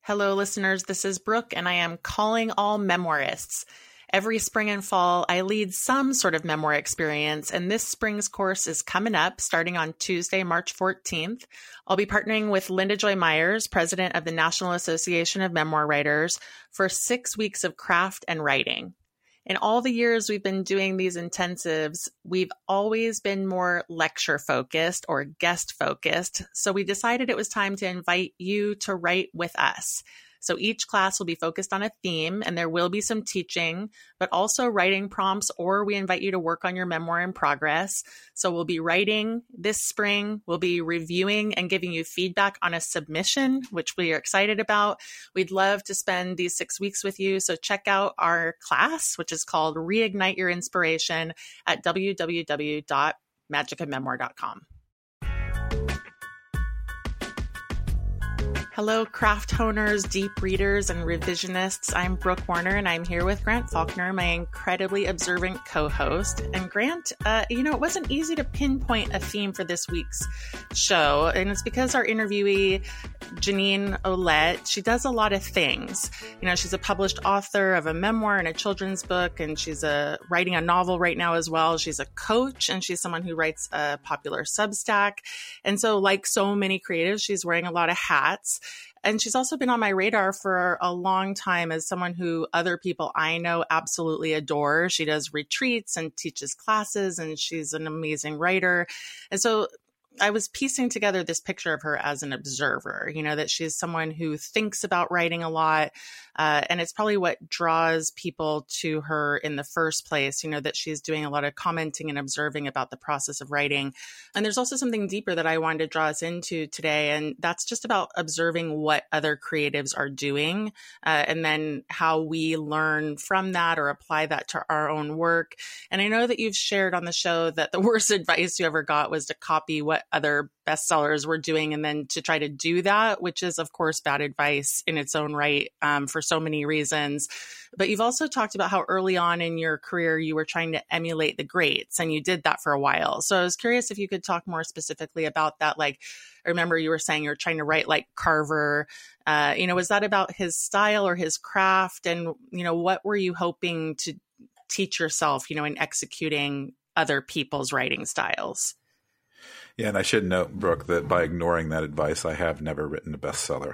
Hello, listeners. This is Brooke, and I am calling all memoirists. Every spring and fall, I lead some sort of memoir experience, and this spring's course is coming up starting on Tuesday, March 14th. I'll be partnering with Linda Joy Myers, president of the National Association of Memoir Writers, for 6 weeks of craft and writing. In all the years we've been doing these intensives, we've always been more lecture focused or guest focused. So we decided it was time to invite you to write with us. So each class will be focused on a theme, and there will be some teaching, but also writing prompts, or we invite you to work on your memoir in progress. So we'll be writing this spring. We'll be reviewing and giving you feedback on a submission, which we are excited about. We'd love to spend these 6 weeks with you. So check out our class, which is called Reignite Your Inspiration, at www.magicofmemoir.com. Hello, craft honers, deep readers, and revisionists. I'm Brooke Warner, and I'm here with Grant Faulkner, my incredibly observant co-host. And Grant, it wasn't easy to pinpoint a theme for this week's show, and it's because our interviewee, Janine Olette, she does a lot of things. She's a published author of a memoir and a children's book, and she's writing a novel right now as well. She's a coach, and she's someone who writes a popular Substack. And so, like so many creatives, she's wearing a lot of hats. And she's also been on my radar for a long time as someone who other people I know absolutely adore. She does retreats and teaches classes, and she's an amazing writer. And so I was piecing together this picture of her as an observer, that she's someone who thinks about writing a lot. And it's probably what draws people to her in the first place, that she's doing a lot of commenting and observing about the process of writing. And there's also something deeper that I wanted to draw us into today. And that's just about observing what other creatives are doing, and then how we learn from that or apply that to our own work. And I know that you've shared on the show that the worst advice you ever got was to copy what other bestsellers were doing and then to try to do that, which is, of course, bad advice in its own right, for so many reasons. But you've also talked about how early on in your career you were trying to emulate the greats, and you did that for a while. So I was curious if you could talk more specifically about that. Like, I remember you were saying you were trying to write like Carver. Was that about his style or his craft? And, what were you hoping to teach yourself, in executing other people's writing styles? Yeah, and I should note, Brooke, that by ignoring that advice, I have never written a bestseller.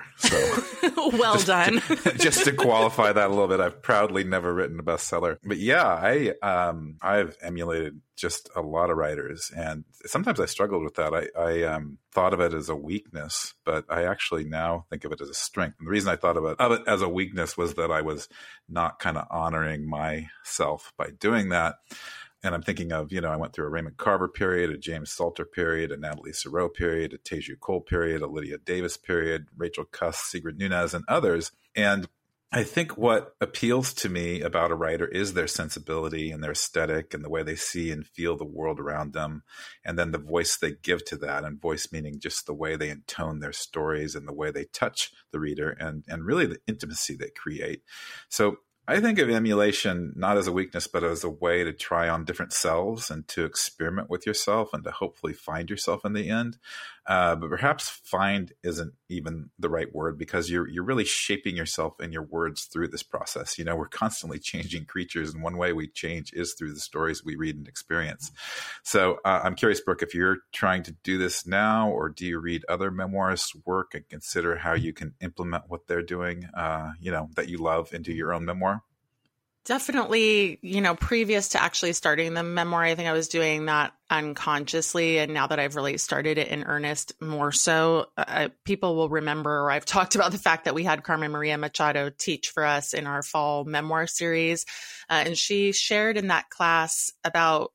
So well done. Just to qualify that a little bit, I've proudly never written a bestseller. But yeah, I've emulated just a lot of writers, and sometimes I struggled with that. I thought of it as a weakness, but I actually now think of it as a strength. And the reason I thought of it as a weakness was that I was not kind of honoring myself by doing that. And I'm thinking of, I went through a Raymond Carver period, a James Salter period, a Natalie Sereau period, a Teju Cole period, a Lydia Davis period, Rachel Cusk, Sigrid Nunez, and others. And I think what appeals to me about a writer is their sensibility and their aesthetic and the way they see and feel the world around them, and then the voice they give to that, and voice meaning just the way they intone their stories and the way they touch the reader, and really the intimacy they create. So I think of emulation not as a weakness, but as a way to try on different selves and to experiment with yourself and to hopefully find yourself in the end. But perhaps find isn't even the right word, because you're really shaping yourself and your words through this process. We're constantly changing creatures, and one way we change is through the stories we read and experience. So I'm curious, Brooke, if you're trying to do this now, or do you read other memoirists' work and consider how you can implement what they're doing, that you love, into your own memoir? Definitely, previous to actually starting the memoir, I think I was doing that unconsciously. And now that I've really started it in earnest, more so, people will remember, or I've talked about the fact that we had Carmen Maria Machado teach for us in our fall memoir series. And she shared in that class about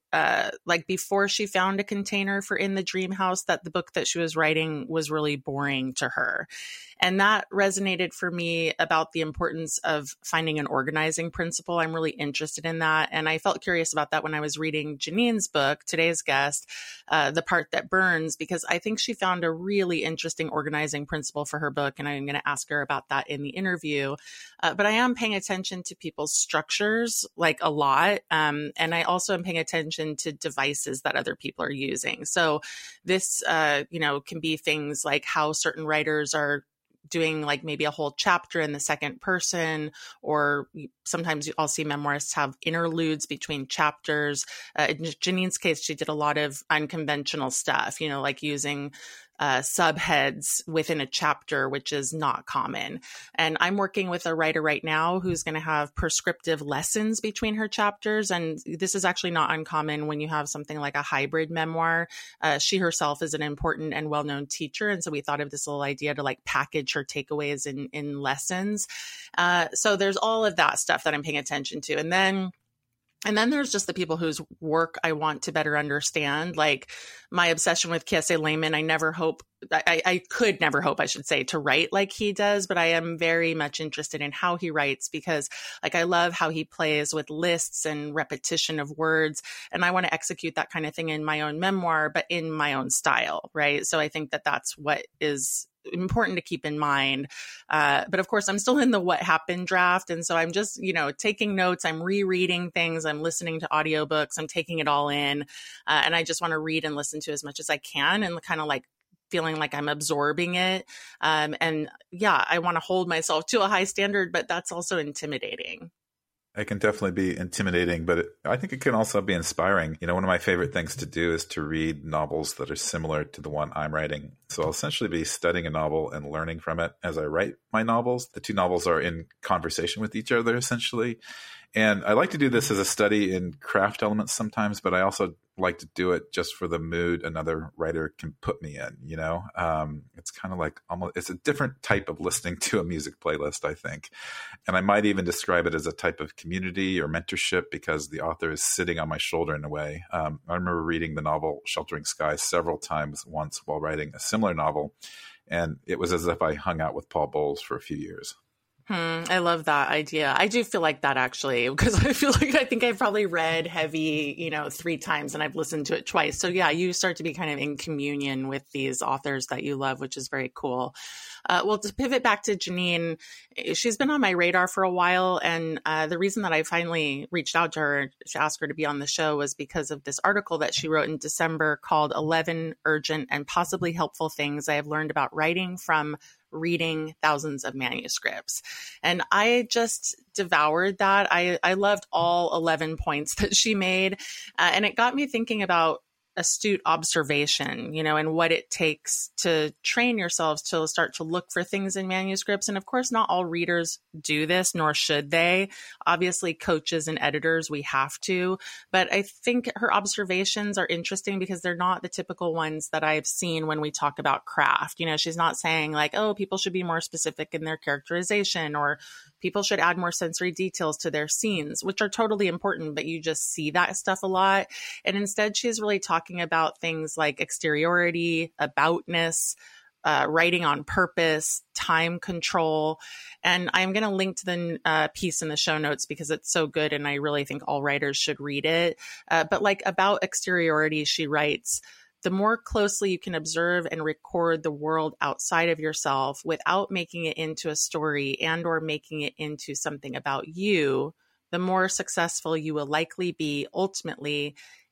before she found a container for In the Dream House, that the book that she was writing was really boring to her. And that resonated for me about the importance of finding an organizing principle. I'm really interested in that. And I felt curious about that when I was reading Janine's book, today's guest, The Part That Burns, because I think she found a really interesting organizing principle for her book. And I'm going to ask her about that in the interview. But I am paying attention to people's structures, like a lot. And I also am paying attention to devices that other people are using. So this, can be things like how certain writers are doing like maybe a whole chapter in the second person, or sometimes I'll see memoirists have interludes between chapters. In Janine's case, she did a lot of unconventional stuff, like using subheads within a chapter, which is not common. And I'm working with a writer right now who's going to have prescriptive lessons between her chapters. And this is actually not uncommon when you have something like a hybrid memoir. She herself is an important and well-known teacher. And so we thought of this little idea to like package her takeaways in lessons. So there's all of that stuff that I'm paying attention to. And then there's just the people whose work I want to better understand, like my obsession with Kiese Laymon. I could never hope, I should say, to write like he does, but I am very much interested in how he writes, because like I love how he plays with lists and repetition of words. And I want to execute that kind of thing in my own memoir, but in my own style, right? So I think that that's what is important to keep in mind. But of course, I'm still in the what happened draft. And so I'm just, taking notes. I'm rereading things. I'm listening to audiobooks. I'm taking it all in. And I just want to read and listen to as much as I can, and kind of like feeling like I'm absorbing it. And yeah, I want to hold myself to a high standard, but that's also intimidating. It can definitely be intimidating, but I think it can also be inspiring. One of my favorite things to do is to read novels that are similar to the one I'm writing. So I'll essentially be studying a novel and learning from it as I write my novels. The two novels are in conversation with each other, essentially. And I like to do this as a study in craft elements sometimes, but I also like to do it just for the mood another writer can put me in, It's kind of like it's a different type of listening to a music playlist, I think. And I might even describe it as a type of community or mentorship, because the author is sitting on my shoulder in a way. I remember reading the novel Sheltering Skies several times once while writing a similar novel, and it was as if I hung out with Paul Bowles for a few years. I love that idea. I do feel like that, actually, because I think I've probably read Heavy, 3 times, and I've listened to it twice. So yeah, you start to be kind of in communion with these authors that you love, which is very cool. Well, to pivot back to Janine, she's been on my radar for a while. And the reason that I finally reached out to her to ask her to be on the show was because of this article that she wrote in December called 11 Urgent and Possibly Helpful Things I Have Learned About Writing from Reading Thousands of Manuscripts. And I just devoured that. I loved all 11 points that she made. And it got me thinking about astute observation, and what it takes to train yourselves to start to look for things in manuscripts. And of course, not all readers do this, nor should they. Obviously, coaches and editors, we have to. But I think her observations are interesting because they're not the typical ones that I've seen when we talk about craft. She's not saying like, oh, people should be more specific in their characterization, or people should add more sensory details to their scenes, which are totally important, but you just see that stuff a lot. And instead, she's really talking about things like exteriority, aboutness, writing on purpose, time control. And I'm going to link to the piece in the show notes because it's so good, and I really think all writers should read it. But like about exteriority, she writes, the more closely you can observe and record the world outside of yourself without making it into a story and or making it into something about you, the more successful you will likely be ultimately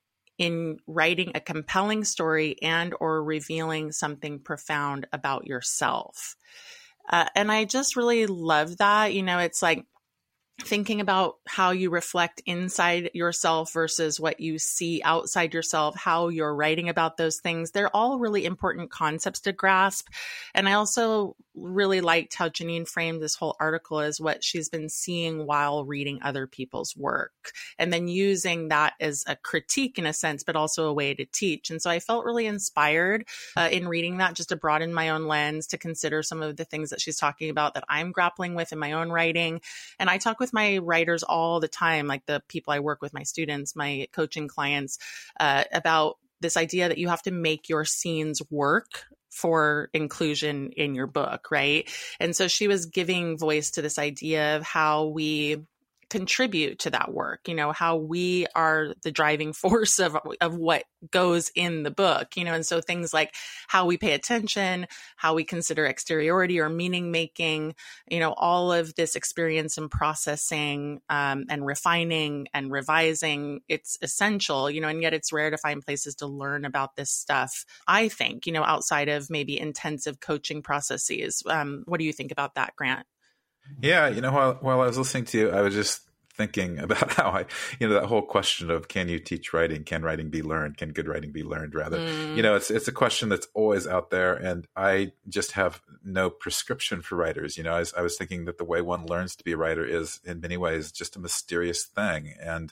in writing a compelling story and or revealing something profound about yourself. And I just really love that. It's like thinking about how you reflect inside yourself versus what you see outside yourself, how you're writing about those things. They're all really important concepts to grasp. And I also really liked how Janine framed this whole article as what she's been seeing while reading other people's work, and then using that as a critique in a sense, but also a way to teach. And so I felt really inspired in reading that, just to broaden my own lens, to consider some of the things that she's talking about that I'm grappling with in my own writing. And I talk with my writers all the time, like the people I work with, my students, my coaching clients, about this idea that you have to make your scenes work for inclusion in your book, right? And so she was giving voice to this idea of how we contribute to that work, how we are the driving force of what goes in the book, and so things like how we pay attention, how we consider exteriority or meaning making, all of this experience and processing and refining and revising, it's essential, and yet it's rare to find places to learn about this stuff, I think, outside of maybe intensive coaching processes. What do you think about that, Grant? Yeah, while I was listening to you, I was just thinking about how that whole question of can you teach writing? Can writing be learned? Can good writing be learned, rather? It's a question that's always out there, and I just have no prescription for writers. I was thinking that the way one learns to be a writer is in many ways just a mysterious thing. And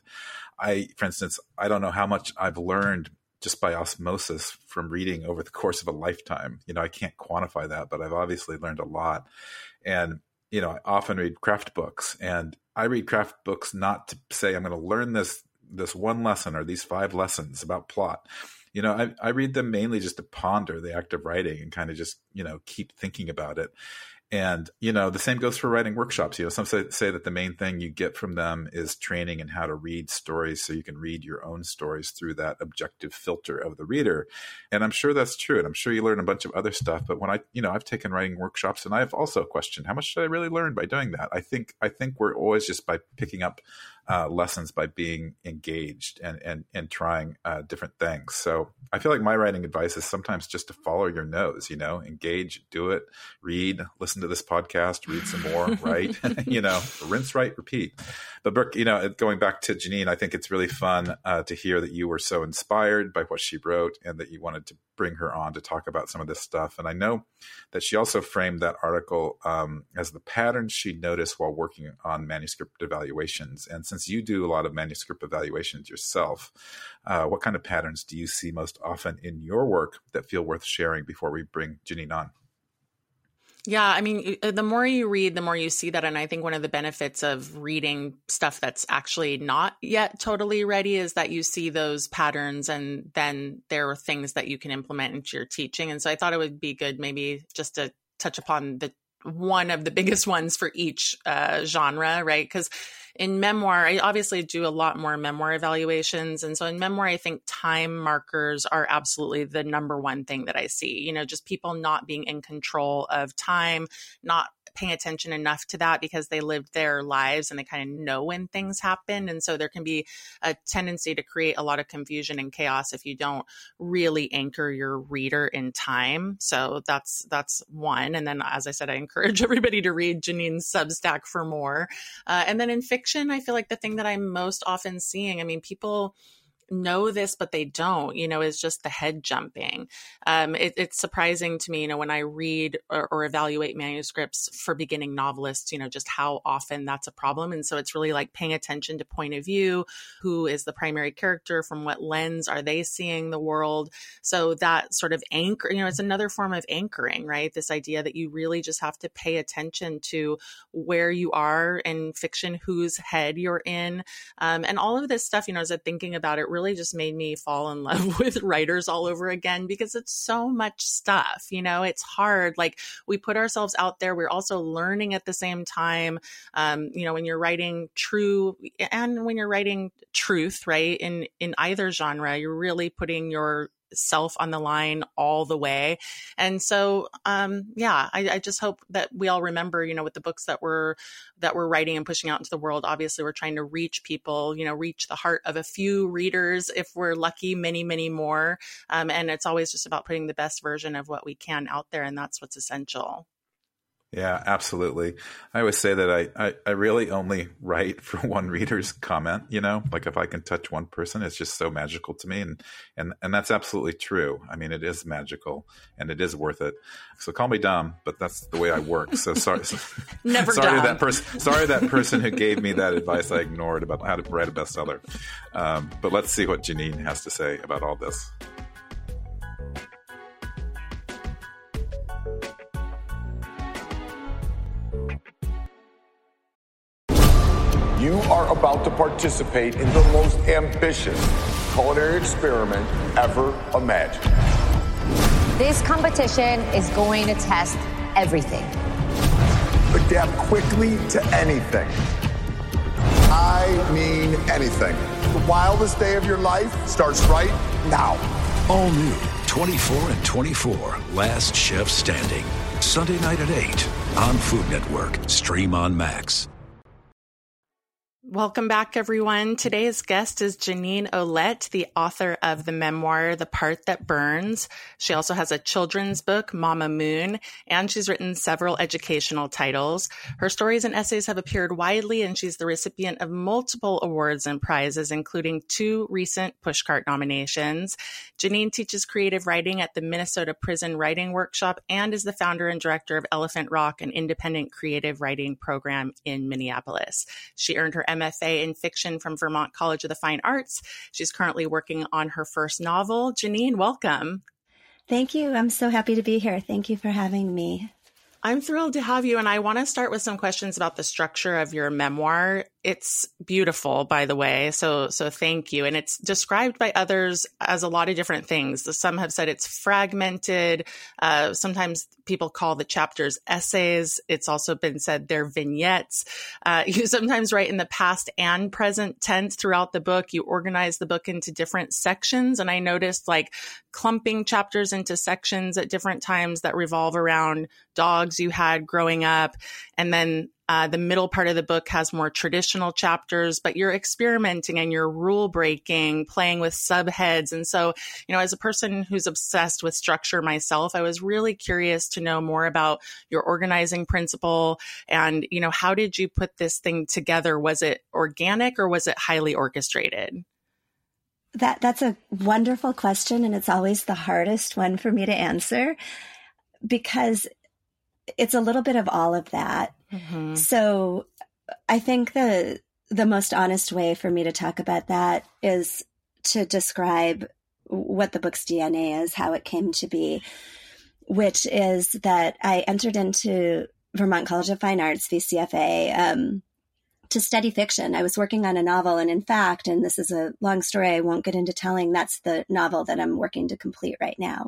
for instance, I don't know how much I've learned just by osmosis from reading over the course of a lifetime. I can't quantify that, but I've obviously learned a lot. And I often read craft books, and I read craft books not to say I'm going to learn this one lesson or these 5 lessons about plot. I read them mainly just to ponder the act of writing and kind of just, keep thinking about it. And, the same goes for writing workshops. Some say that the main thing you get from them is training in how to read stories so you can read your own stories through that objective filter of the reader. And I'm sure that's true. And I'm sure you learn a bunch of other stuff. But when I've taken writing workshops, and I've also questioned how much did I really learn by doing that? I think we're always just by picking up lessons by being engaged and trying different things. So I feel like my writing advice is sometimes just to follow your nose, engage, do it, read, listen to this podcast, read some more, write, rinse, write, repeat. But Brooke, going back to Janine, I think it's really fun to hear that you were so inspired by what she wrote and that you wanted to bring her on to talk about some of this stuff. And I know that she also framed that article as the patterns she noticed while working on manuscript evaluations. And since you do a lot of manuscript evaluations yourself, what kind of patterns do you see most often in your work that feel worth sharing before we bring Janine on? Yeah, I mean, the more you read, the more you see that. And I think one of the benefits of reading stuff that's actually not yet totally ready is that you see those patterns, and then there are things that you can implement into your teaching. And so I thought it would be good maybe just to touch upon one of the biggest ones for each genre, right? Because in memoir, I obviously do a lot more memoir evaluations. And so in memoir, I think time markers are absolutely the number one thing that I see, just people not being in control of time, not paying attention enough to that because they lived their lives and they kind of know when things happen. And so there can be a tendency to create a lot of confusion and chaos if you don't really anchor your reader in time. So that's one. And then, as I said, I encourage everybody to read Janine's Substack for more. And then in fiction, I feel like the thing that I'm most often seeing, I mean, people know this, but they don't, is just the head jumping. It's surprising to me, when I read or evaluate manuscripts for beginning novelists, just how often that's a problem. And so it's really like paying attention to point of view, who is the primary character, from what lens are they seeing the world? So that sort of anchor, it's another form of anchoring, right? This idea that you really just have to pay attention to where you are in fiction, whose head you're in. And all of this stuff, as I'm thinking about it, really just made me fall in love with writers all over again, because it's so much stuff, it's hard. Like, we put ourselves out there. We're also learning at the same time. When you're writing true and when you're writing truth, right? In either genre, you're really putting your self on the line all the way. And so, I just hope that we all remember, with the books that we're writing and pushing out into the world, obviously we're trying to reach people, reach the heart of a few readers. If we're lucky, many, many more. And it's always just about putting the best version of what we can out there. And that's what's essential. Yeah, absolutely. I always say that I really only write for one reader's comment, like if I can touch one person, it's just so magical to me. And that's absolutely true. I mean, it is magical and it is worth it. So call me dumb, but that's the way I work. So sorry. Never sorry dumb. Sorry that person who gave me that advice I ignored about how to write a bestseller. But let's see what Janine has to say about all this. You are about to participate in the most ambitious culinary experiment ever imagined. This competition is going to test everything. Adapt quickly to anything. I mean anything. The wildest day of your life starts right now. All new 24 and 24, Last Chef Standing. Sunday night at 8 on Food Network. Stream on Max. Welcome back, everyone. Today's guest is Janine Olet, the author of the memoir, The Part That Burns. She also has a children's book, Mama Moon, and she's written several educational titles. Her stories and essays have appeared widely, and she's the recipient of multiple awards and prizes, including 2 recent Pushcart nominations. Janine teaches creative writing at the Minnesota Prison Writing Workshop and is the founder and director of Elephant Rock, an independent creative writing program in Minneapolis. She earned her MFA in fiction from Vermont College of the Fine Arts. She's currently working on her first novel. Janine, welcome. Thank you. I'm so happy to be here. Thank you for having me. I'm thrilled to have you. And I want to start with some questions about the structure of your memoir. It's beautiful, by the way. So thank you. And it's described by others as a lot of different things. Some have said it's fragmented. Sometimes people call the chapters essays. It's also been said they're vignettes. You sometimes write in the past and present tense throughout the book. You organize the book into different sections. And I noticed like clumping chapters into sections at different times that revolve around dogs you had growing up. And then the middle part of the book has more traditional chapters, but you're experimenting and you're rule breaking, playing with subheads. And so, as a person who's obsessed with structure myself, I was really curious to know more about your organizing principle and, how did you put this thing together? Was it organic or was it highly orchestrated? That's a wonderful question. And it's always the hardest one for me to answer because it's a little bit of all of that. Mm-hmm. So I think the most honest way for me to talk about that is to describe what the book's DNA is, how it came to be, which is that I entered into Vermont College of Fine Arts, VCFA, to study fiction. I was working on a novel. And in fact, and this is a long story I won't get into telling, that's the novel that I'm working to complete right now.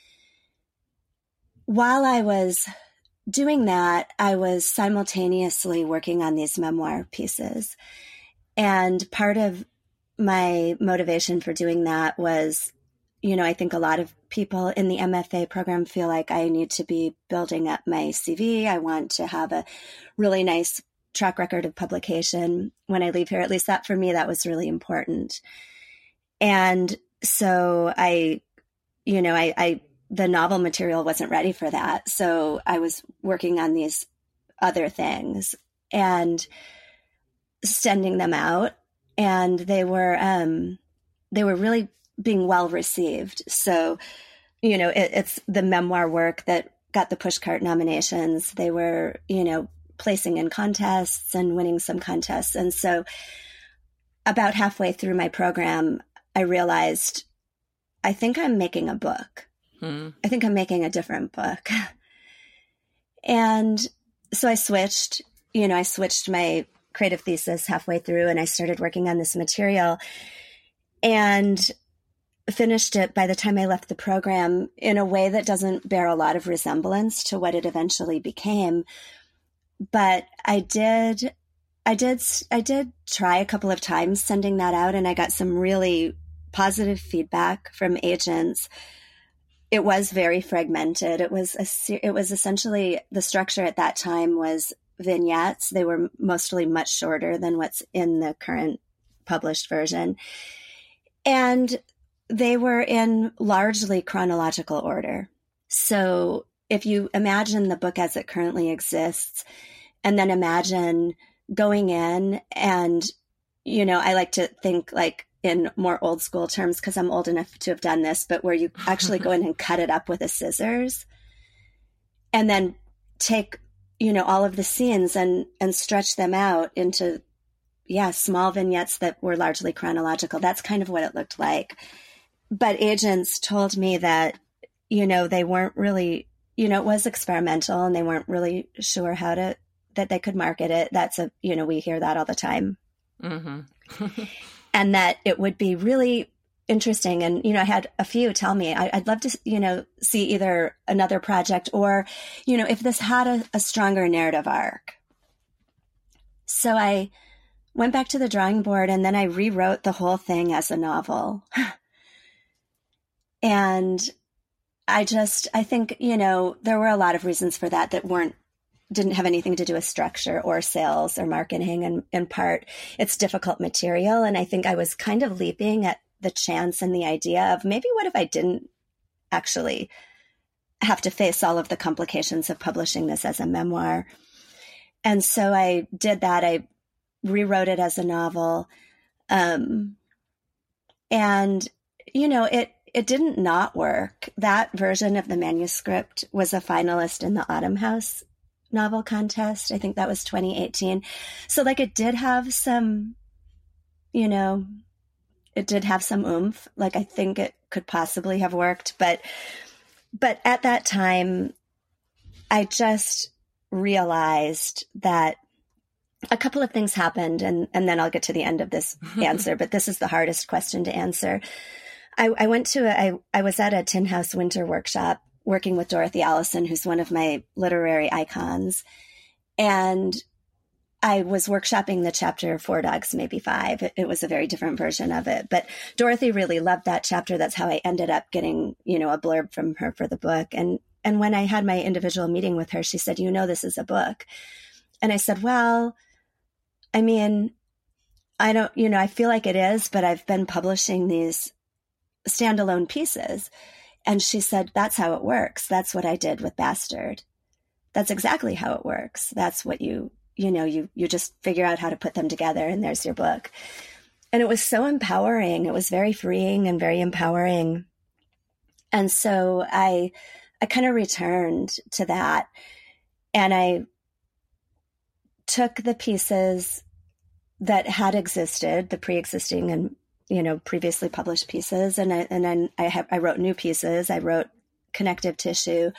While I was doing that, I was simultaneously working on these memoir pieces. And part of my motivation for doing that was, I think a lot of people in the MFA program feel like I need to be building up my CV. I want to have a really nice track record of publication when I leave here. At least that for me, that was really important. And so the novel material wasn't ready for that. So I was working on these other things and sending them out. And they were really being well received. So, it's the memoir work that got the Pushcart nominations. They were, placing in contests and winning some contests. And so about halfway through my program, I realized, I think I'm making a book. I think I'm making a different book. And so I switched my creative thesis halfway through and I started working on this material and finished it by the time I left the program in a way that doesn't bear a lot of resemblance to what it eventually became. But I did try a couple of times sending that out and I got some really positive feedback from agents. It was very fragmented. It was essentially the structure at that time was vignettes. They were mostly much shorter than what's in the current published version. And they were in largely chronological order. So if you imagine the book as it currently exists, and then imagine going in and, I like to think like in more old school terms, because I'm old enough to have done this, but where you actually go in and cut it up with a scissors and then take, all of the scenes and stretch them out into, small vignettes that were largely chronological. That's kind of what it looked like. But agents told me that, they weren't really, it was experimental and they weren't really sure that they could market it. That's we hear that all the time. Mm-hmm. And that it would be really interesting. And, I had a few tell me, I'd love to, see either another project or, if this had a stronger narrative arc. So I went back to the drawing board, and then I rewrote the whole thing as a novel. And I think, there were a lot of reasons for that didn't have anything to do with structure or sales or marketing. And in part, it's difficult material. And I think I was kind of leaping at the chance and the idea of maybe what if I didn't actually have to face all of the complications of publishing this as a memoir. And so I did that. I rewrote it as a novel. And, it didn't not work. That version of the manuscript was a finalist in the Autumn House novel contest. I think that was 2018. So it did have some, it did have some oomph. I think it could possibly have worked. But at that time, I just realized that a couple of things happened, and then I'll get to the end of this answer, but this is the hardest question to answer. I was at a Tin House Winter Workshop working with Dorothy Allison, who's one of my literary icons. And I was workshopping the chapter 4 Dogs, Maybe 5. It was a very different version of it. But Dorothy really loved that chapter. That's how I ended up getting, a blurb from her for the book. And when I had my individual meeting with her, she said, this is a book. And I said, well, I mean, I don't, I feel like it is, but I've been publishing these standalone pieces. And she said, that's how it works. That's what I did with Bastard. That's exactly how it works. That's what you just figure out how to put them together, and there's your book. And it was so empowering. It was very freeing and very empowering. And so I kind of returned to that, and I took the pieces that had existed, the pre-existing and previously published pieces. And then I wrote new pieces. I wrote connective tissue,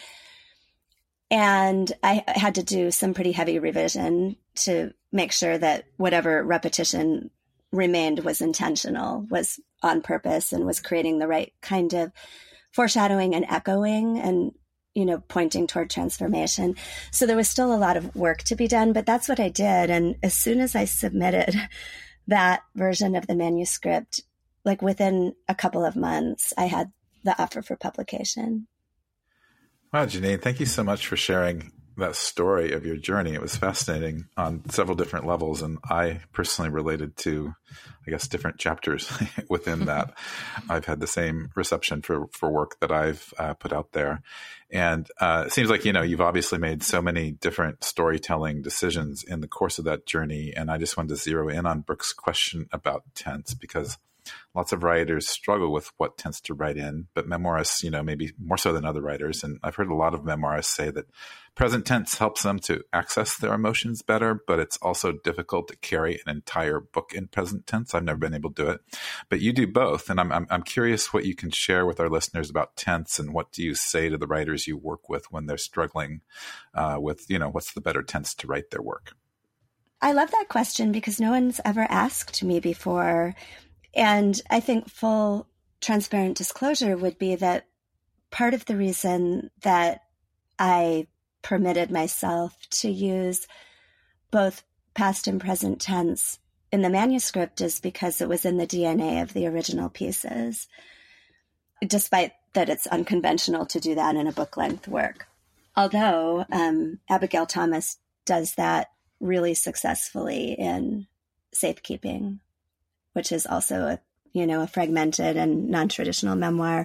and I had to do some pretty heavy revision to make sure that whatever repetition remained was intentional, was on purpose, and was creating the right kind of foreshadowing and echoing and, pointing toward transformation. So there was still a lot of work to be done, but that's what I did. And as soon as I submitted that version of the manuscript, within a couple of months, I had the offer for publication. Wow, Janine, thank you so much for sharing that story of your journey. It was fascinating on several different levels, and I personally related to, I guess, different chapters within that. I've had the same reception for work that I've put out there. And it seems like, you've obviously made so many different storytelling decisions in the course of that journey. And I just wanted to zero in on Brooke's question about tense, because lots of writers struggle with what tense to write in, but memoirists, maybe more so than other writers. And I've heard a lot of memoirists say that present tense helps them to access their emotions better, but it's also difficult to carry an entire book in present tense. I've never been able to do it, but you do both. And I'm curious what you can share with our listeners about tense, and what do you say to the writers you work with when they're struggling with, what's the better tense to write their work? I love that question because no one's ever asked me before. And I think full transparent disclosure would be that part of the reason that I permitted myself to use both past and present tense in the manuscript is because it was in the DNA of the original pieces, despite that it's unconventional to do that in a book-length work. Although Abigail Thomas does that really successfully in Safekeeping, which is also a fragmented and non-traditional memoir.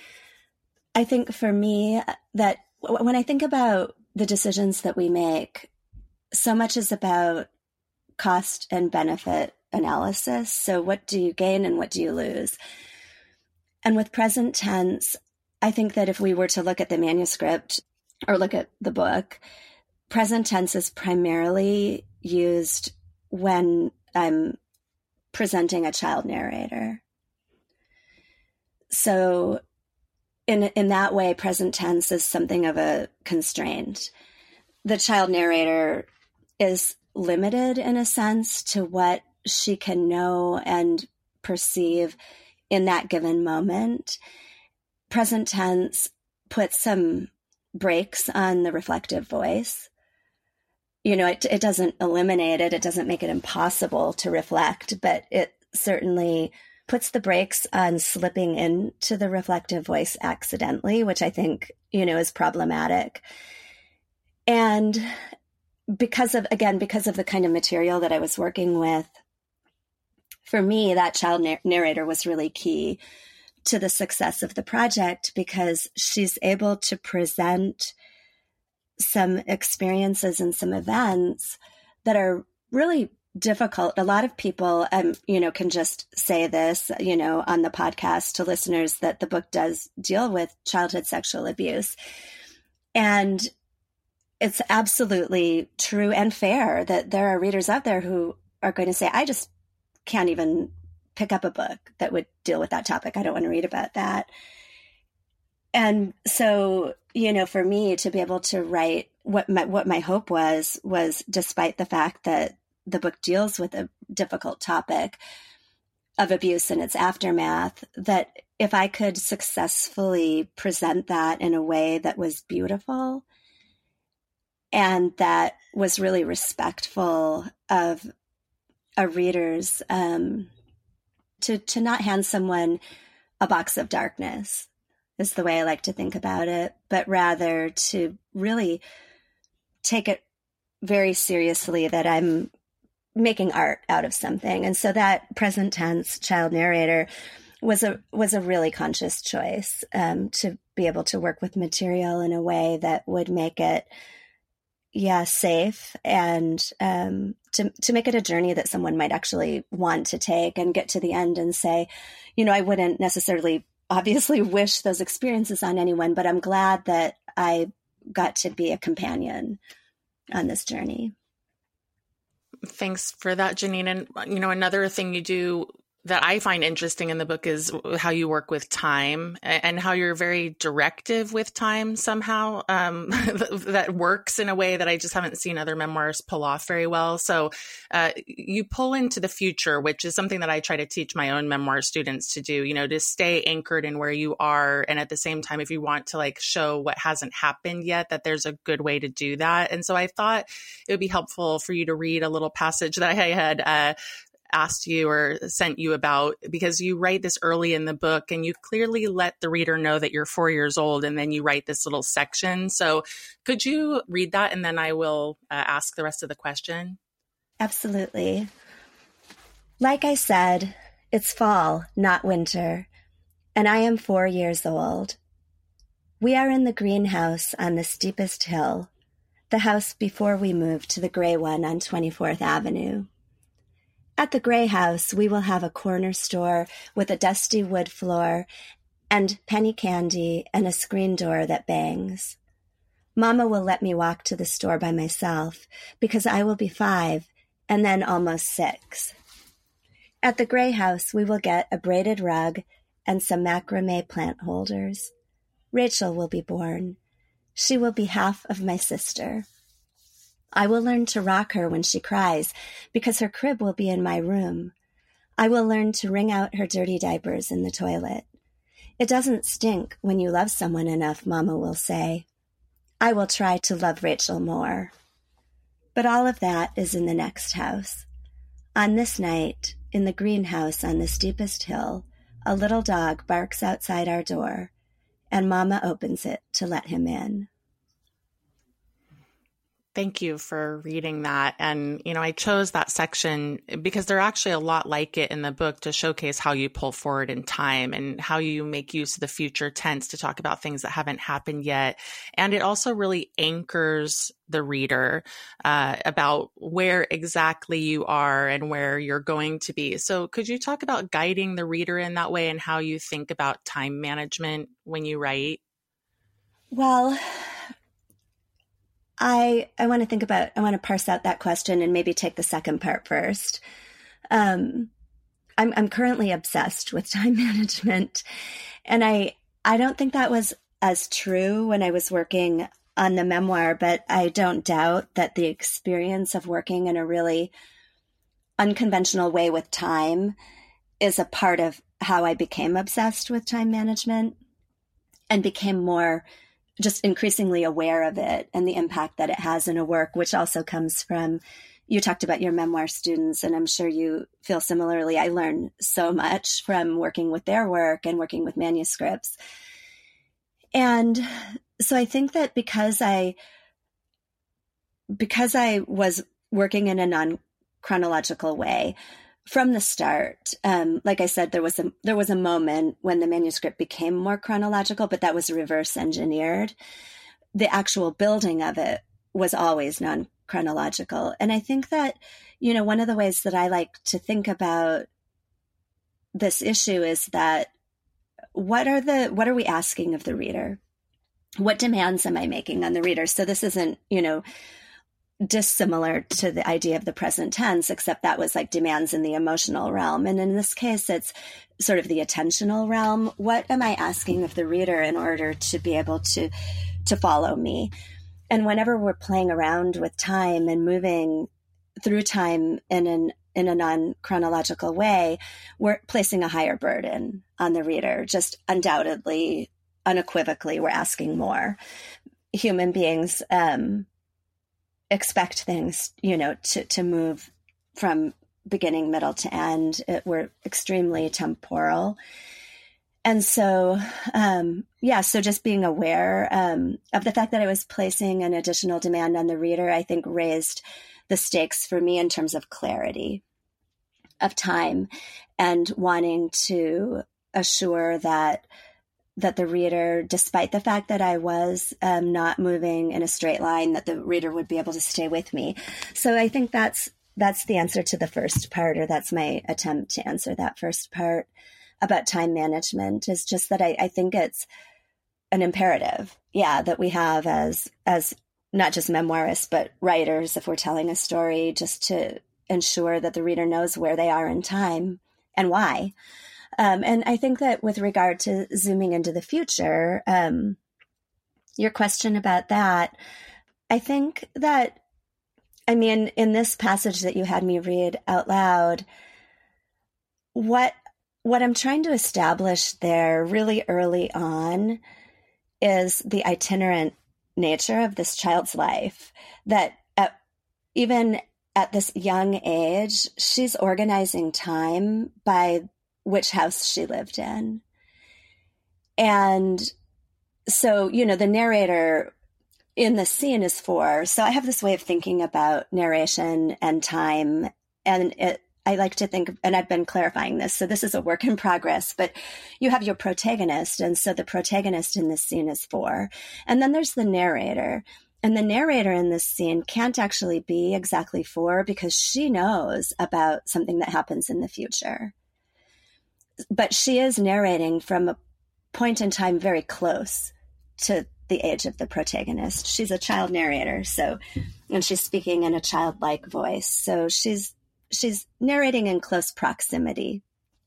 I think for me that when I think about the decisions that we make, so much is about cost and benefit analysis. So what do you gain and what do you lose? And with present tense, I think that if we were to look at the manuscript or look at the book, present tense is primarily used when I'm presenting a child narrator. So in that way, present tense is something of a constraint. The child narrator is limited in a sense to what she can know and perceive in that given moment. Present tense puts some brakes on the reflective voice. it doesn't eliminate it. It doesn't make it impossible to reflect, but it certainly puts the brakes on slipping into the reflective voice accidentally, which I think, is problematic. And because of the kind of material that I was working with, for me, that child narrator was really key to the success of the project, because she's able to present some experiences and some events that are really difficult. A lot of people, can just say this, on the podcast to listeners, that the book does deal with childhood sexual abuse. And it's absolutely true and fair that there are readers out there who are going to say, I just can't even pick up a book that would deal with that topic. I don't want to read about that. And so, for me to be able to write what my hope was despite the fact that the book deals with a difficult topic of abuse and its aftermath, that if I could successfully present that in a way that was beautiful and that was really respectful of a reader's, to not hand someone a box of darkness is the way I like to think about it, but rather to really take it very seriously that I'm making art out of something. And so that present tense child narrator was a really conscious choice, to be able to work with material in a way that would make it, safe, and to make it a journey that someone might actually want to take and get to the end and say, I wouldn't necessarily obviously wish those experiences on anyone, but I'm glad that I got to be a companion on this journey. Thanks for that, Janine. And, another thing you do that I find interesting in the book is how you work with time and how you're very directive with time somehow, that works in a way that I just haven't seen other memoirs pull off very well. So you pull into the future, which is something that I try to teach my own memoir students to do, to stay anchored in where you are. And at the same time, if you want to show what hasn't happened yet, that there's a good way to do that. And so I thought it would be helpful for you to read a little passage that I had asked you or sent you about, because you write this early in the book and you clearly let the reader know that you're 4 years old, and then you write this little section. So could you read that, and then I will ask the rest of the question? Absolutely. Like I said, it's fall, not winter, and I am 4 years old. We are in the greenhouse on the steepest hill, the house before we moved to the gray one on 24th Avenue. At the gray house, we will have a corner store with a dusty wood floor and penny candy and a screen door that bangs. Mama will let me walk to the store by myself because I will be 5 and then almost 6. At the gray house, we will get a braided rug and some macrame plant holders. Rachel will be born. She will be half of my sister. I will learn to rock her when she cries because her crib will be in my room. I will learn to wring out her dirty diapers in the toilet. It doesn't stink when you love someone enough, Mama will say. I will try to love Rachel more. But all of that is in the next house. On this night, in the greenhouse on the steepest hill, a little dog barks outside our door, and Mama opens it to let him in. Thank you for reading that. And, I chose that section because there are actually a lot like it in the book to showcase how you pull forward in time and how you make use of the future tense to talk about things that haven't happened yet. And it also really anchors the reader about where exactly you are and where you're going to be. So could you talk about guiding the reader in that way and how you think about time management when you write? Well, I want to parse out that question and maybe take the second part first. I'm currently obsessed with time management, and I don't think that was as true when I was working on the memoir, but I don't doubt that the experience of working in a really unconventional way with time is a part of how I became obsessed with time management and became more just increasingly aware of it and the impact that it has in a work, which also comes from, you talked about your memoir students, and I'm sure you feel similarly. I learn so much from working with their work and working with manuscripts. And so I think that because I was working in a non-chronological way from the start, like I said, there was a moment when the manuscript became more chronological, but that was reverse engineered. The actual building of it was always non-chronological. And I think that, one of the ways that I like to think about this issue is that what are we asking of the reader? What demands am I making on the reader? So this isn't, dissimilar to the idea of the present tense, except that was like demands in the emotional realm. And in this case, it's sort of the attentional realm. What am I asking of the reader in order to be able to follow me? And whenever we're playing around with time and moving through time in a non-chronological way, we're placing a higher burden on the reader. Just undoubtedly, unequivocally, we're asking more. Human beings expect things, to move from beginning, middle to end. We're extremely temporal. And so, so just being aware of the fact that I was placing an additional demand on the reader, I think raised the stakes for me in terms of clarity of time and wanting to assure that the reader, despite the fact that I was not moving in a straight line, that the reader would be able to stay with me. So I think that's the answer to the first part, or that's my attempt to answer that first part about time management, is just that I think it's an imperative, that we have as not just memoirists, but writers, if we're telling a story, just to ensure that the reader knows where they are in time and why. And I think that with regard to zooming into the future, your question about that, I think that, in this passage that you had me read out loud, what I'm trying to establish there really early on is the itinerant nature of this child's life, that even at this young age, she's organizing time by which house she lived in. And so, the narrator in the scene is 4. So I have this way of thinking about narration and time, and I like to think, and I've been clarifying this, so this is a work in progress, but you have your protagonist, and so the protagonist in this scene is 4. And then there's the narrator. And the narrator in this scene can't actually be exactly 4 because she knows about something that happens in the future. But she is narrating from a point in time very close to the age of the protagonist. She's a child narrator, and she's speaking in a childlike voice. So she's narrating in close proximity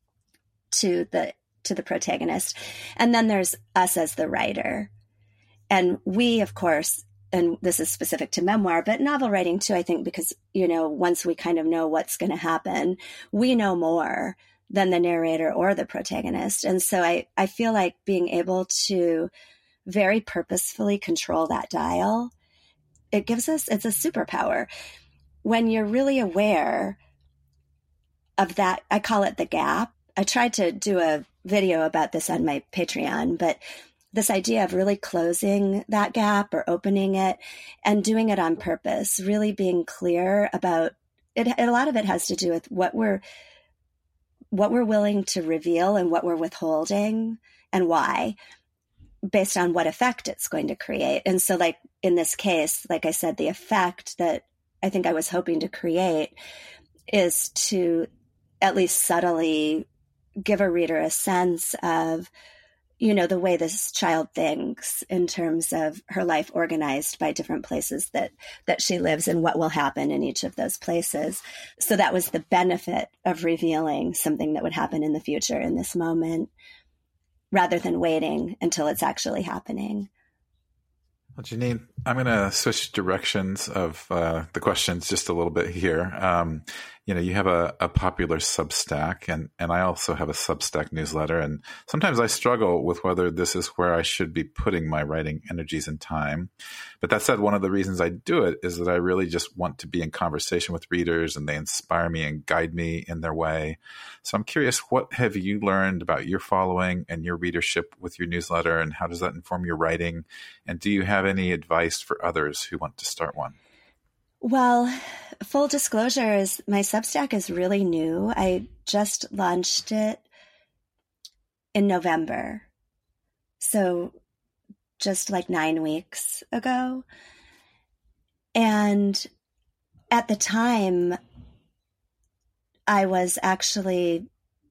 to the protagonist. And then there's us as the writer. And we, of course, and this is specific to memoir, but novel writing too, I think, because, once we kind of know what's going to happen, we know more than the narrator or the protagonist. And so I feel like being able to very purposefully control that dial, it's a superpower. When you're really aware of that, I call it the gap. I tried to do a video about this on my Patreon, but this idea of really closing that gap or opening it and doing it on purpose, really being clear about it. A lot of it has to do with what we're willing to reveal and what we're withholding and why, based on what effect it's going to create. And so, like in this case, like I said, the effect that I think I was hoping to create is to at least subtly give a reader a sense of, the way this child thinks in terms of her life organized by different places that she lives and what will happen in each of those places. So that was the benefit of revealing something that would happen in the future in this moment, rather than waiting until it's actually happening. Well, Janine, I'm going to switch directions of the questions just a little bit here. you have a popular Substack, and I also have a Substack newsletter. And sometimes I struggle with whether this is where I should be putting my writing energies and time. But that said, one of the reasons I do it is that I really just want to be in conversation with readers, and they inspire me and guide me in their way. So I'm curious, what have you learned about your following and your readership with your newsletter, and how does that inform your writing? And do you have any advice for others who want to start one? Well, full disclosure is my Substack is really new. I just launched it in November. So just like 9 weeks ago. And at the time, I was actually,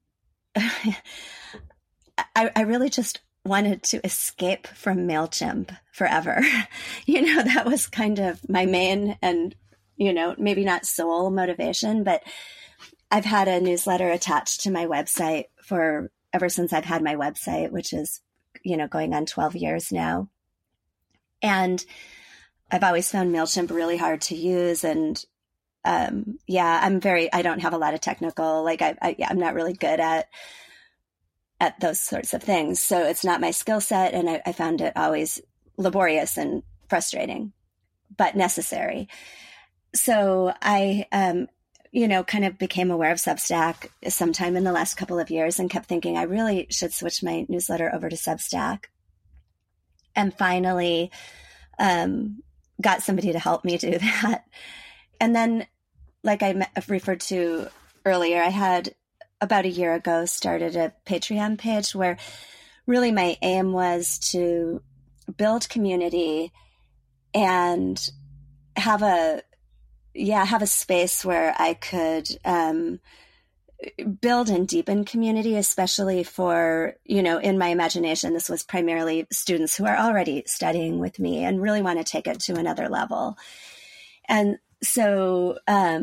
I really just wanted to escape from MailChimp forever. That was kind of my main and, maybe not sole motivation, but I've had a newsletter attached to my website ever since I've had my website, which is, going on 12 years now. And I've always found MailChimp really hard to use. And I don't have a lot of technical, I'm not really good at those sorts of things. So it's not my skill set. And I found it always laborious and frustrating, but necessary. So I, kind of became aware of Substack sometime in the last couple of years and kept thinking I really should switch my newsletter over to Substack. And finally got somebody to help me do that. And then, like I referred to earlier, I had about a year ago started a Patreon page where really my aim was to build community and have a space where I could build and deepen community, especially for, in my imagination, this was primarily students who are already studying with me and really want to take it to another level. And so,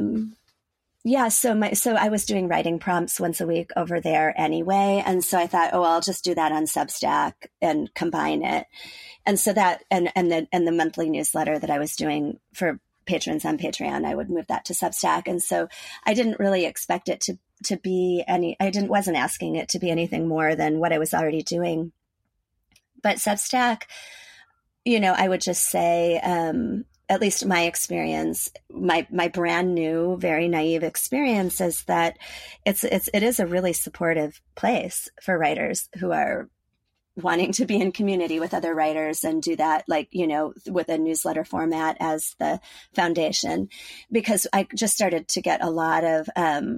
so I was doing writing prompts once a week over there anyway. And so I thought, I'll just do that on Substack and combine it. And so that, and the monthly newsletter that I was doing for patrons on Patreon, I would move that to Substack. And so I didn't really expect it to be wasn't asking it to be anything more than what I was already doing. But Substack, I would just say, at least my experience, my brand new, very naive experience is that it is a really supportive place for writers who are wanting to be in community with other writers and do that, with a newsletter format as the foundation, because I just started to get a lot of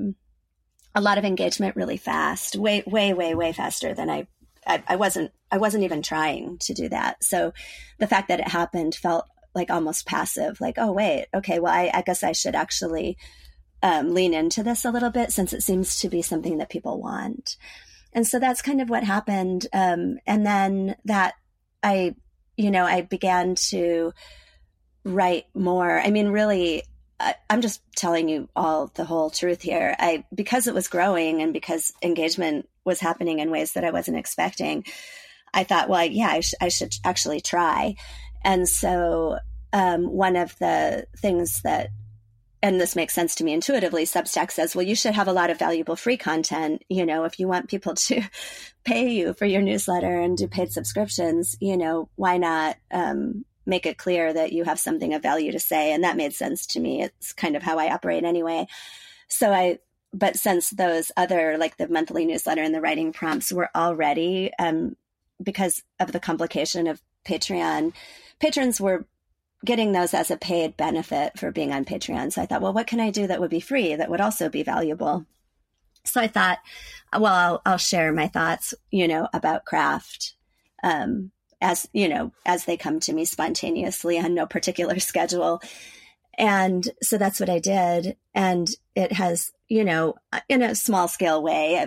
engagement really fast, way, way, way, way faster than I wasn't even trying to do that. So the fact that it happened felt like almost passive, like, oh, wait, okay, well, I guess I should actually lean into this a little bit since it seems to be something that people want. And so that's kind of what happened. And then that I began to write more. I mean, really, I'm just telling you all the whole truth here. Because it was growing and because engagement was happening in ways that I wasn't expecting, I thought, well, I should actually try. And so one of the things that, and this makes sense to me intuitively, Substack says, well, you should have a lot of valuable free content. If you want people to pay you for your newsletter and do paid subscriptions, why not make it clear that you have something of value to say? And that made sense to me. It's kind of how I operate anyway. But since those other, like the monthly newsletter and the writing prompts were already, because of the complication of Patreon, patrons were getting those as a paid benefit for being on Patreon. So I thought, well, what can I do that would be free that would also be valuable? So I thought, well, I'll share my thoughts, about craft, as they come to me spontaneously on no particular schedule. And so that's what I did. And it has, in a small scale way,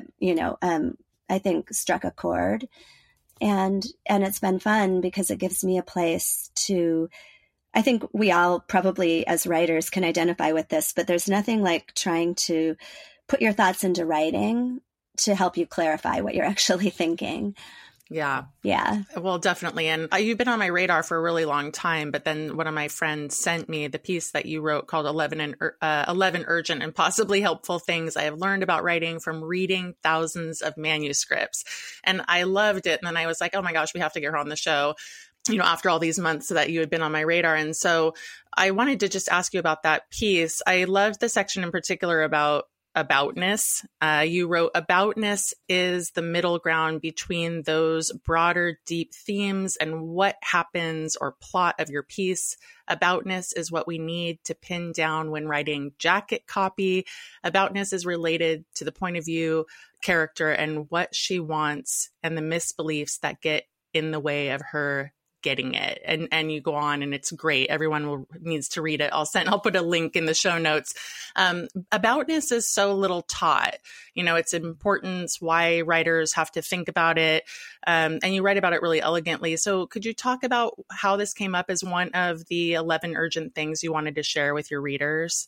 I think struck a chord, and it's been fun because it gives me a place to, I think we all probably as writers can identify with this, but there's nothing like trying to put your thoughts into writing to help you clarify what you're actually thinking. Yeah. Yeah. Well, definitely. And you've been on my radar for a really long time, but then one of my friends sent me the piece that you wrote called 11 Urgent and Possibly Helpful Things I Have Learned About Writing from Reading Thousands of Manuscripts. And I loved it. And then I was like, oh my gosh, we have to get her on the show, after all these months that you had been on my radar. And so I wanted to just ask you about that piece. I loved the section in particular about aboutness. You wrote, aboutness is the middle ground between those broader, deep themes and what happens or plot of your piece. Aboutness is what we need to pin down when writing jacket copy. Aboutness is related to the point of view, character, and what she wants and the misbeliefs that get in the way of her getting it. And you go on, and it's great. Everyone needs to read it. I'll put a link in the show notes. Aboutness is so little taught, its importance, why writers have to think about it. And you write about it really elegantly. So could you talk about how this came up as one of the 11 urgent things you wanted to share with your readers?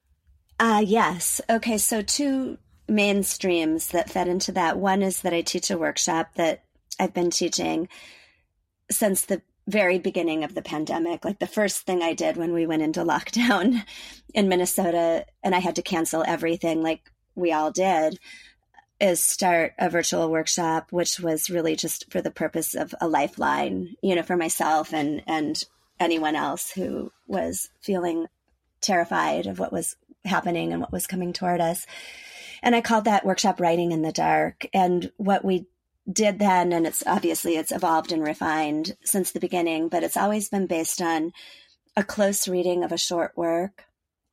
Yes. Okay. So two main streams that fed into that. One is that I teach a workshop that I've been teaching since the very beginning of the pandemic. Like the first thing I did when we went into lockdown in Minnesota and I had to cancel everything like we all did, is start a virtual workshop, which was really just for the purpose of a lifeline, for myself and anyone else who was feeling terrified of what was happening and what was coming toward us. And I called that workshop Writing in the Dark. And what we did then, and it's evolved and refined since the beginning, but it's always been based on a close reading of a short work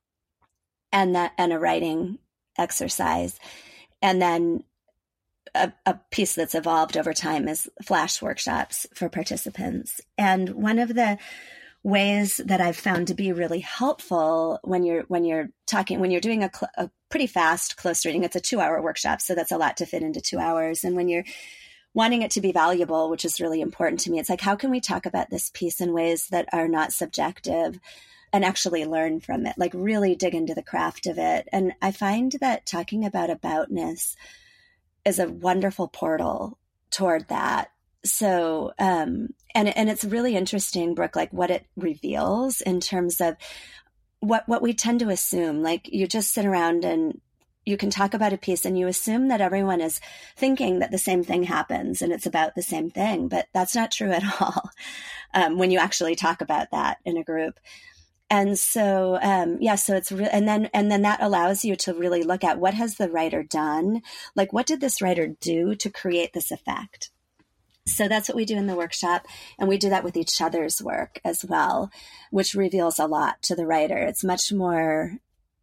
and a writing exercise. And then a piece that's evolved over time is flash workshops for participants. And one of the ways that I've found to be really helpful when you're doing a pretty fast close reading, it's a 2-hour workshop, so that's a lot to fit into 2 hours. And when you're wanting it to be valuable, which is really important to me, it's like, how can we talk about this piece in ways that are not subjective and actually learn from it, like really dig into the craft of it? And I find that talking about aboutness is a wonderful portal toward that. So, and it's really interesting, Brooke, like what it reveals in terms of what we tend to assume. Like you just sit around and you can talk about a piece and you assume that everyone is thinking that the same thing happens and it's about the same thing, but that's not true at all when you actually talk about that in a group. And so, so it's real. And then that allows you to really look at what has the writer done? Like, what did this writer do to create this effect? So that's what we do in the workshop. And we do that with each other's work as well, which reveals a lot to the writer. It's much more,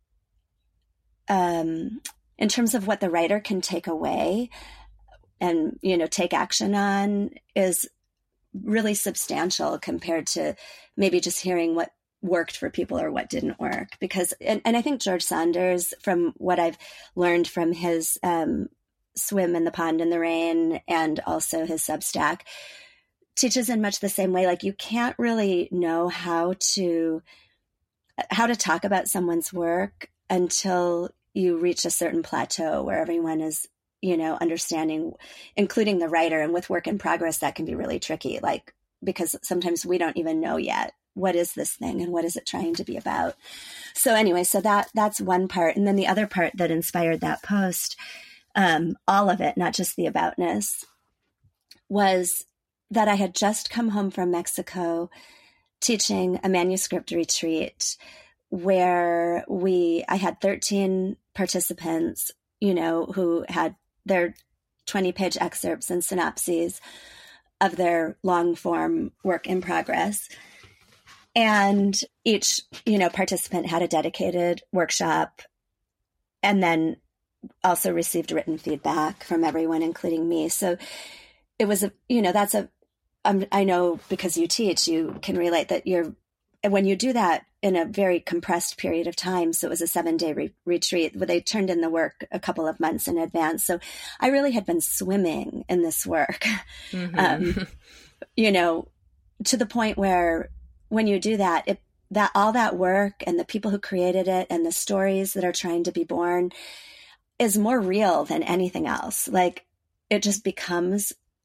in terms of what the writer can take away and, take action on, is really substantial compared to maybe just hearing what worked for people or what didn't work. Because, and I think George Saunders, from what I've learned from his Swim in the Pond in the Rain and also his Substack, teaches in much the same way. Like you can't really know how to talk about someone's work until you reach a certain plateau where everyone is, understanding, including the writer. And with work in progress, that can be really tricky, like, because sometimes we don't even know yet, what is this thing and what is it trying to be about? So anyway, so that's one part. And then the other part that inspired that post, all of it, not just the aboutness, was that I had just come home from Mexico teaching a manuscript retreat where I had 13 participants, who had their 20-page excerpts and synopses of their long form work in progress. And each, participant had a dedicated workshop and then also received written feedback from everyone, including me. So it was I know because you teach, you can relate that when you do that in a very compressed period of time. So it was a 7-day retreat where they turned in the work a couple of months in advance. So I really had been swimming in this work, to the point where when you do that, all that work and the people who created it and the stories that are trying to be born is more real than anything else. Like it just becomes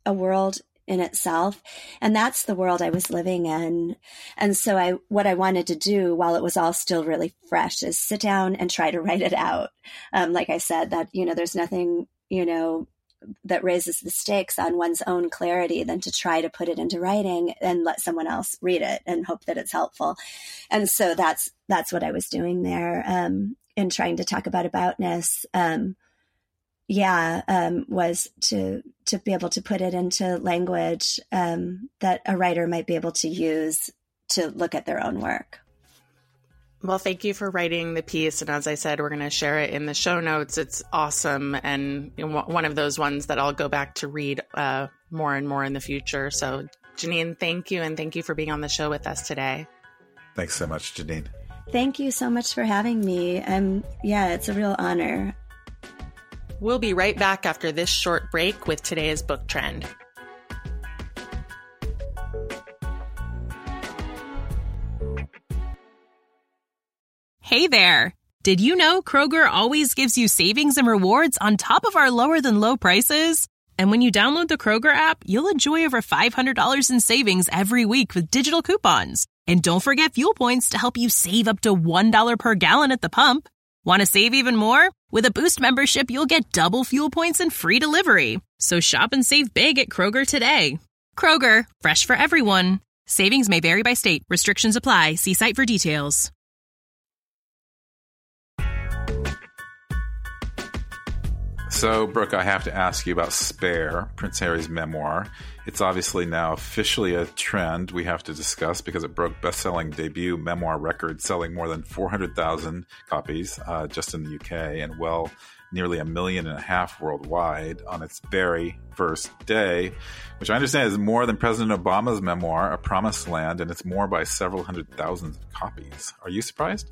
a world in itself. And that's the world I was living in. And so what I wanted to do while it was all still really fresh is sit down and try to write it out. Like I said, that, there's nothing, that raises the stakes on one's own clarity than to try to put it into writing and let someone else read it and hope that it's helpful. And so that's what I was doing there, in trying to talk about aboutness. Was to be able to put it into language that a writer might be able to use to look at their own work. Well, thank you for writing the piece. And as I said, we're going to share it in the show notes. It's awesome. And one of those ones that I'll go back to read more and more in the future. So Janine, thank you. And thank you for being on the show with us today. Thanks so much, Janine. Thank you so much for having me. It's a real honor. We'll be right back after this short break with today's book trend. Hey there! Did you know Kroger always gives you savings and rewards on top of our lower than low prices? And when you download the Kroger app, you'll enjoy over $500 in savings every week with digital coupons. And don't forget fuel points to help you save up to $1 per gallon at the pump. Want to save even more? With a Boost membership, you'll get double fuel points and free delivery. So shop and save big at Kroger today. Kroger, fresh for everyone. Savings may vary by state. Restrictions apply. See site for details. So, Brooke, I have to ask you about Spare, Prince Harry's memoir. It's obviously now officially a trend we have to discuss because it broke best-selling debut memoir record, selling more than 400,000 copies just in the UK and nearly 1.5 million worldwide on its very first day, which I understand is more than President Obama's memoir, A Promised Land, and it's more by several 100,000 copies. Are you surprised?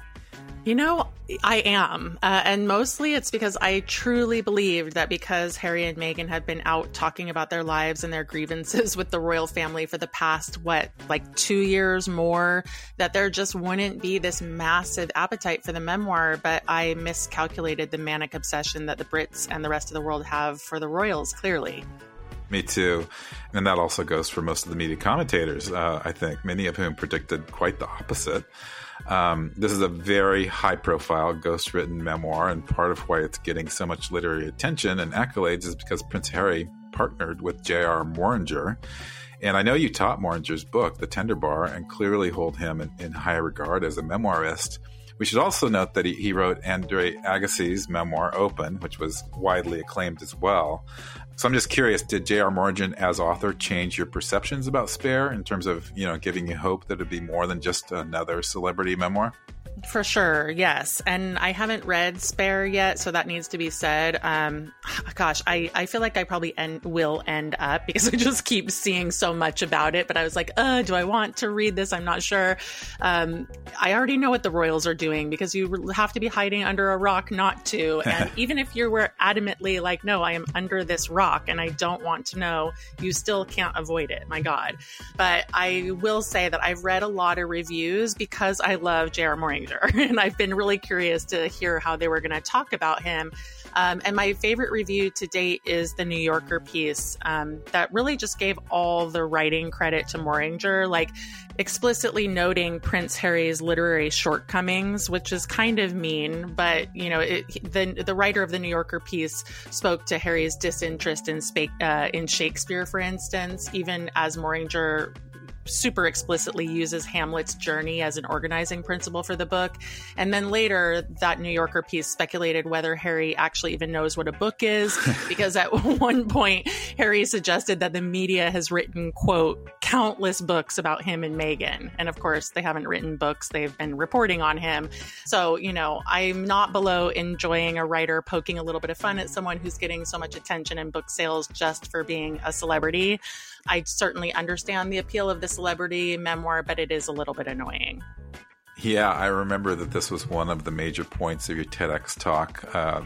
I am. And mostly it's because I truly believed that because Harry and Meghan had been out talking about their lives and their grievances with the royal family for the past, 2 years more, that there just wouldn't be this massive appetite for the memoir. But I miscalculated the manic obsession that the Brits and the rest of the world have for the royals, clearly. Me too. And that also goes for most of the media commentators, I think, many of whom predicted quite the opposite. This is a very high-profile, ghost-written memoir, and part of why it's getting so much literary attention and accolades is because Prince Harry partnered with J.R. Mooringer. And I know you taught Mooringer's book, The Tender Bar, and clearly hold him in high regard as a memoirist. We should also note that he wrote Andre Agassi's memoir, Open, which was widely acclaimed as well. So I'm just curious, did J.R. Mooringer as author change your perceptions about Spare in terms of, giving you hope that it'd be more than just another celebrity memoir? For sure, yes. And I haven't read Spare yet, so that needs to be said. I feel like I probably will end up because I just keep seeing so much about it. But I was like, do I want to read this? I'm not sure. I already know what the royals are doing because you have to be hiding under a rock not to. And even if you were adamantly like, no, I am under this rock and I don't want to know, you still can't avoid it. My God. But I will say that I've read a lot of reviews because I love J.R. Mooringer. And I've been really curious to hear how they were going to talk about him. And my favorite review to date is the New Yorker piece that really just gave all the writing credit to Mooringer, like explicitly noting Prince Harry's literary shortcomings, which is kind of mean. But, the writer of the New Yorker piece spoke to Harry's disinterest in Shakespeare, for instance, even as Mooringer super explicitly uses Hamlet's journey as an organizing principle for the book. And then later, that New Yorker piece speculated whether Harry actually even knows what a book is, because at one point, Harry suggested that the media has written, quote, countless books about him and Meghan. And of course, they haven't written books. They've been reporting on him. So, I'm not below enjoying a writer poking a little bit of fun at someone who's getting so much attention in book sales just for being a celebrity. I certainly understand the appeal of the celebrity memoir, but it is a little bit annoying. Yeah, I remember that this was one of the major points of your TEDx talk,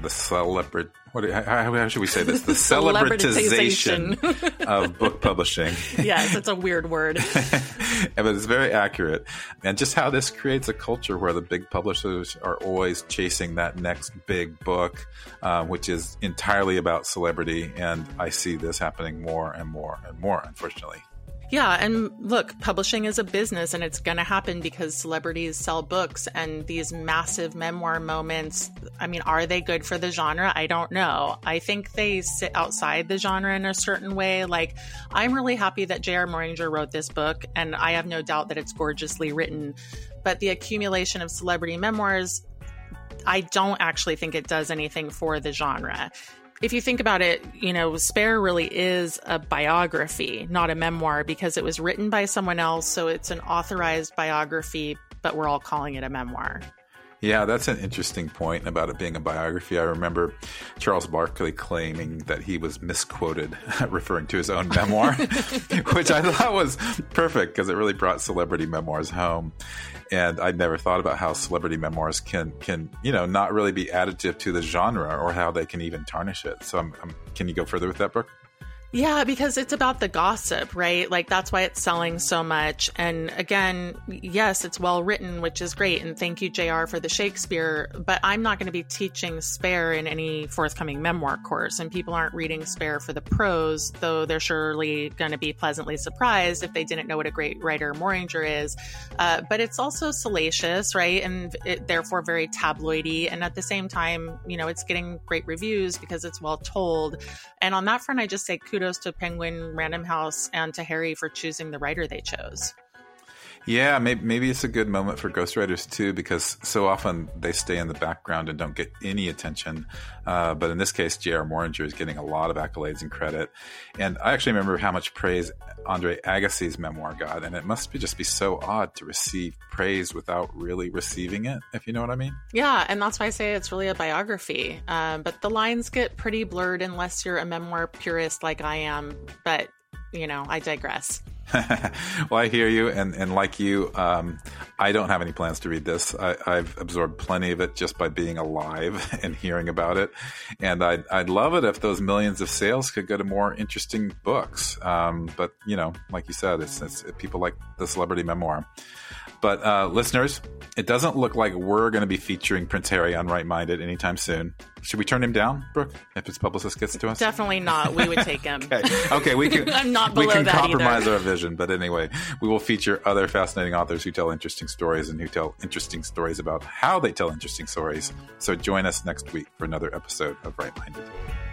how should we say this? The celebritization of book publishing. Yes, it's a weird word. But it's very accurate. And just how this creates a culture where the big publishers are always chasing that next big book, which is entirely about celebrity. And I see this happening more and more and more, unfortunately. Yeah, and look, publishing is a business, and it's going to happen because celebrities sell books, and these massive memoir moments, I mean, are they good for the genre? I don't know. I think they sit outside the genre in a certain way. Like, I'm really happy that J.R. Moehringer wrote this book, and I have no doubt that it's gorgeously written. But the accumulation of celebrity memoirs, I don't actually think it does anything for the genre. If you think about it, you know, Spare really is a biography, not a memoir, because it was written by someone else. So it's an authorized biography, but we're all calling it a memoir. Yeah, that's an interesting point about it being a biography. I remember Charles Barkley claiming that he was misquoted, referring to his own memoir, which I thought was perfect because it really brought celebrity memoirs home. And I'd never thought about how celebrity memoirs can not really be additive to the genre or how they can even tarnish it. So can you go further with that, Brooke? Yeah, because it's about the gossip, right? Like, that's why it's selling so much. And again, yes, it's well written, which is great. And thank you, JR, for the Shakespeare. But I'm not going to be teaching Spare in any forthcoming memoir course. And people aren't reading Spare for the prose, though they're surely going to be pleasantly surprised if they didn't know what a great writer Moehringer is. But it's also salacious, right? And therefore very tabloidy. And at the same time, you know, it's getting great reviews because it's well told. And on that front, I just say kudos to Penguin, Random House, and to Harry for choosing the writer they chose. Yeah, maybe it's a good moment for ghostwriters too, because so often they stay in the background and don't get any attention. But in this case, J.R. Moehringer is getting a lot of accolades and credit. And I actually remember how much praise Andre Agassi's memoir got, and it must just be so odd to receive praise without really receiving it, if you know what I mean. Yeah, and that's why I say it's really a biography. But the lines get pretty blurred unless you're a memoir purist like I am. But, you know, I digress. Well, I hear you, and like you, I don't have any plans to read this. I've absorbed plenty of it just by being alive and hearing about it, and I'd love it if those millions of sales could go to more interesting books. But you know, like you said, it's people like the celebrity memoir. But listeners, it doesn't look like we're going to be featuring Prince Harry on Right Minded anytime soon. Should we turn him down, Brooke, if his publicist gets to us? Definitely not. We would take him. Okay, we can. I'm not below we can that compromise either. Our vision, but anyway, we will feature other fascinating authors who tell interesting stories and who tell interesting stories about how they tell interesting stories. So join us next week for another episode of Right Minded.